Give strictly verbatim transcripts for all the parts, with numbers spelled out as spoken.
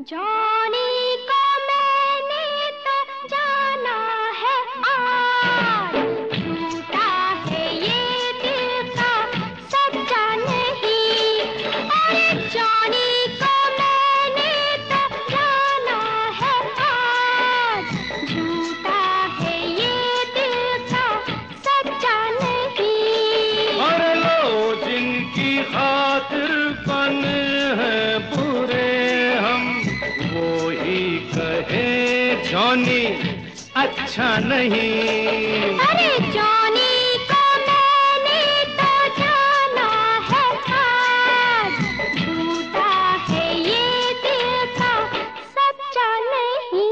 जानी को मैंने तो जाना है आज, झूठा है ये दिल का सच्चा नहीं। अरे जानी को मैंने तो जाना है आज, झूठा है ये दिल का सच्चा नहीं। अरे लो जिनकी खातिर बन है बुरे हम, वो ही कहे जॉनी अच्छा नहीं। अरे जॉनी को मैंने तो जाना है आज, झूठा है ये दिल का सच्चा नहीं।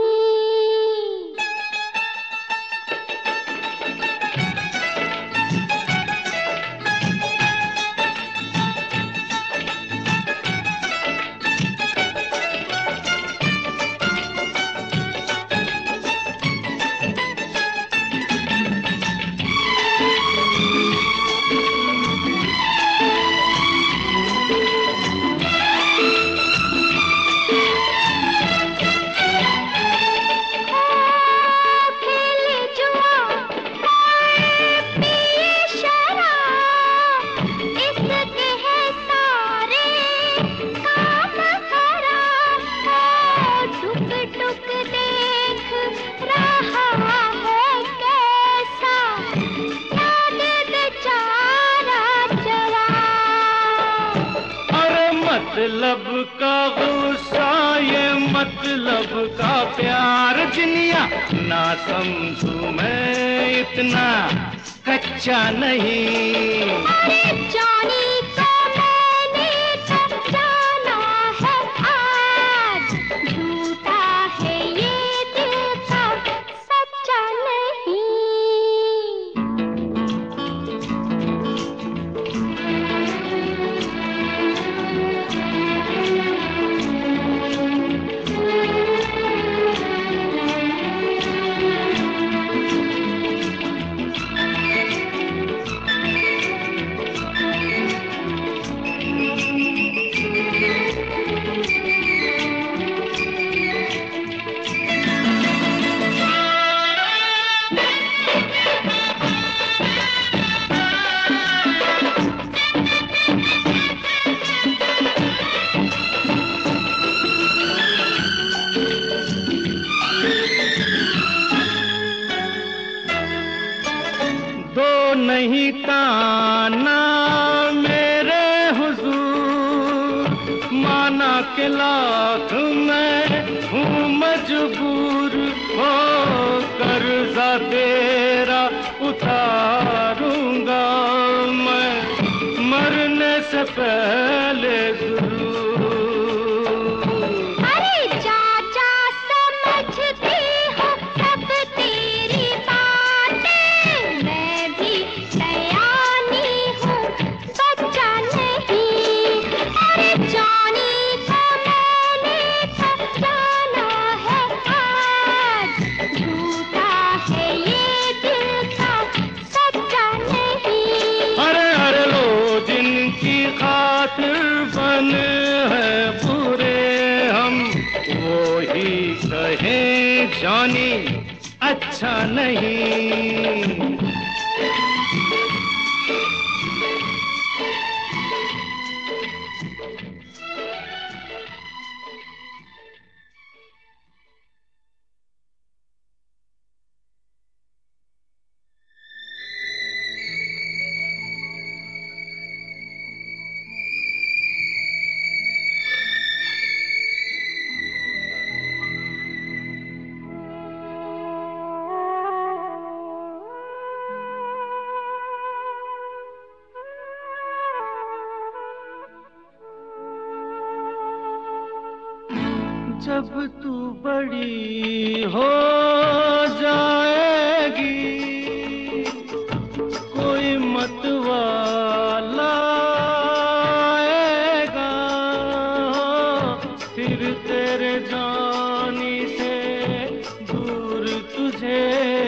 मतलब का गुस्सा ये मतलब का प्यार जिनिया, ना समझू मैं इतना कच्चा नहीं। अरे जॉनी को मैंने तो जाना है आज, झूठा है ये दिल का सच्चा नहीं। दो नहीं ताना मेरे हुजूर, माना के लाख मैं हूँ मजबूर, हो कर्जा तेरा उतारूंगा मैं मरने से पहले जरूर। अरे चाचा समझती हूँ सब तेरी बातें, मैं भी सयानी हूँ बच्चा नहीं। अरे जॉनी को मैंने तो जाना है आज, झूठा है ये दिल का सच्चा नहीं। अरे अरे लो जिनकी खातिर बन है पूरे हम, वो ही कहे जॉनी अच्छा नहीं। जब तू बड़ी हो जाएगी, कोई मतवाला आएगा, फिर तेरे जानी से दूर तुझे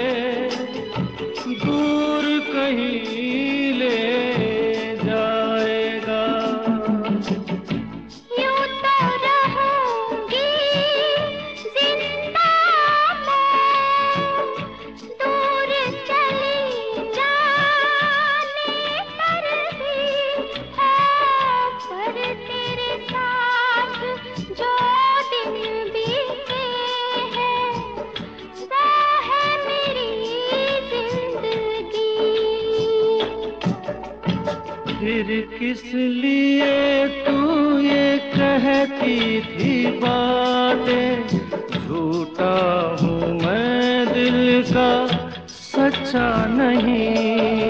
दूर कहीं ले जाएगा। यूं तो रहूंगी फिर किस लिए तू ये कहती थी बातें, झूठा हूँ मैं दिल का सच्चा नहीं।